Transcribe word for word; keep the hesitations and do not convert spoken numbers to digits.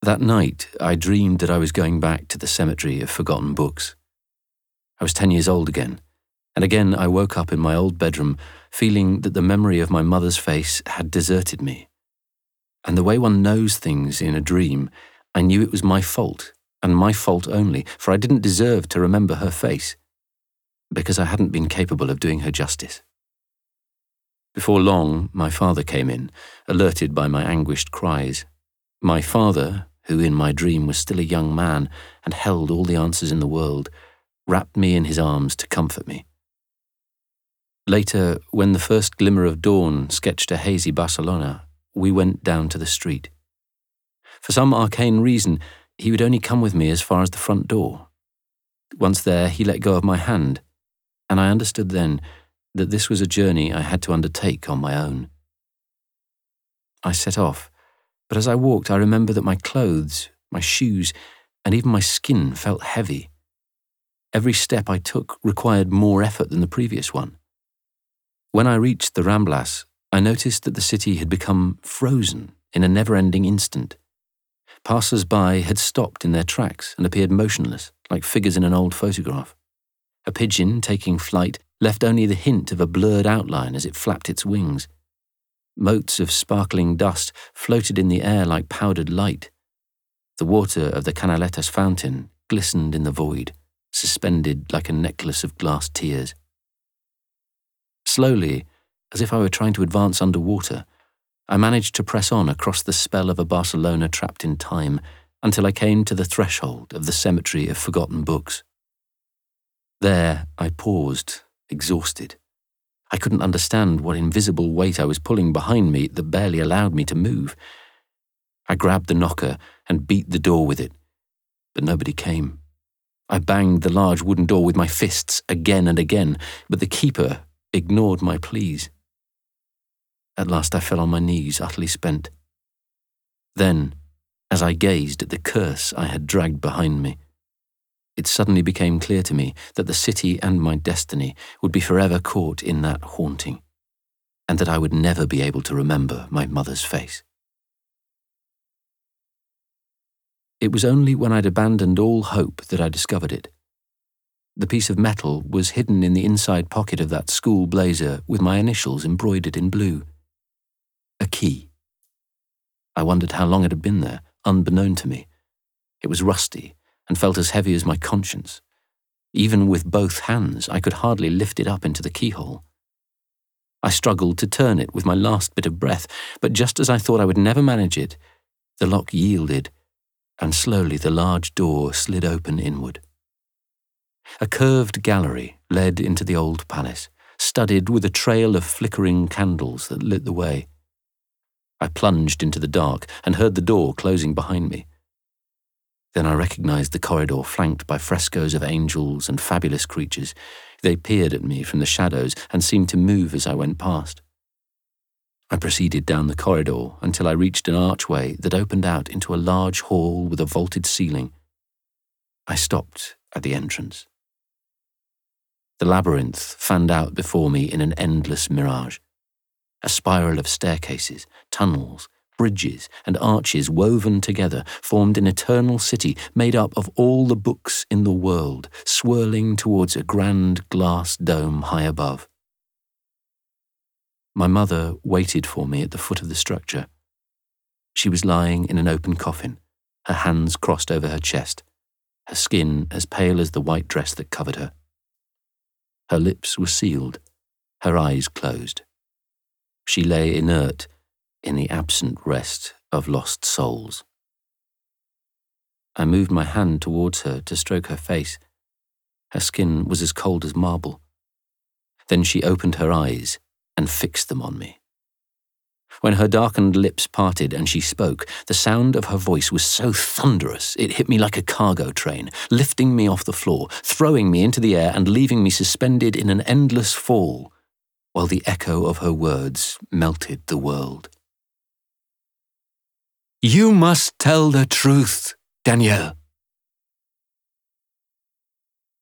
That night, I dreamed that I was going back to the cemetery of forgotten books. I was ten years old again, and again I woke up in my old bedroom feeling that the memory of my mother's face had deserted me. And the way one knows things in a dream, I knew it was my fault, and my fault only, for I didn't deserve to remember her face, because I hadn't been capable of doing her justice. Before long, my father came in, alerted by my anguished cries. My father, who in my dream was still a young man and held all the answers in the world, wrapped me in his arms to comfort me. Later, when the first glimmer of dawn sketched a hazy Barcelona, we went down to the street. For some arcane reason, he would only come with me as far as the front door. Once there, he let go of my hand, and I understood then that this was a journey I had to undertake on my own. I set off, but as I walked, I remember that my clothes, my shoes, and even my skin felt heavy. Every step I took required more effort than the previous one. When I reached the Ramblas, I noticed that the city had become frozen in a never-ending instant. Passers-by had stopped in their tracks and appeared motionless, like figures in an old photograph. A pigeon, taking flight, left only the hint of a blurred outline as it flapped its wings. Motes of sparkling dust floated in the air like powdered light. The water of the Canaletas fountain glistened in the void, suspended like a necklace of glass tears. Slowly, as if I were trying to advance underwater, I managed to press on across the spell of a Barcelona trapped in time until I came to the threshold of the cemetery of forgotten books. There I paused, exhausted. I couldn't understand what invisible weight I was pulling behind me that barely allowed me to move. I grabbed the knocker and beat the door with it, but nobody came. I banged the large wooden door with my fists again and again, but the keeper ignored my pleas. At last I fell on my knees, utterly spent. Then, as I gazed at the curse I had dragged behind me, it suddenly became clear to me that the city and my destiny would be forever caught in that haunting, and that I would never be able to remember my mother's face. It was only when I'd abandoned all hope that I discovered it. The piece of metal was hidden in the inside pocket of that school blazer with my initials embroidered in blue. A key. I wondered how long it had been there, unbeknown to me. It was rusty and felt as heavy as my conscience. Even with both hands, I could hardly lift it up into the keyhole. I struggled to turn it with my last bit of breath, but just as I thought I would never manage it, the lock yielded, and slowly the large door slid open inward. A curved gallery led into the old palace, studded with a trail of flickering candles that lit the way. I plunged into the dark and heard the door closing behind me. Then I recognized the corridor flanked by frescoes of angels and fabulous creatures. They peered at me from the shadows and seemed to move as I went past. I proceeded down the corridor until I reached an archway that opened out into a large hall with a vaulted ceiling. I stopped at the entrance. The labyrinth fanned out before me in an endless mirage. A spiral of staircases, tunnels, bridges, and arches woven together formed an eternal city made up of all the books in the world, swirling towards a grand glass dome high above. My mother waited for me at the foot of the structure. She was lying in an open coffin, her hands crossed over her chest, her skin as pale as the white dress that covered her. Her lips were sealed, her eyes closed. She lay inert in the absent rest of lost souls. I moved my hand towards her to stroke her face. Her skin was as cold as marble. Then she opened her eyes and fixed them on me. When her darkened lips parted and she spoke, the sound of her voice was so thunderous it hit me like a cargo train, lifting me off the floor, throwing me into the air and leaving me suspended in an endless fall, while the echo of her words melted the world. "You must tell the truth, Danielle,"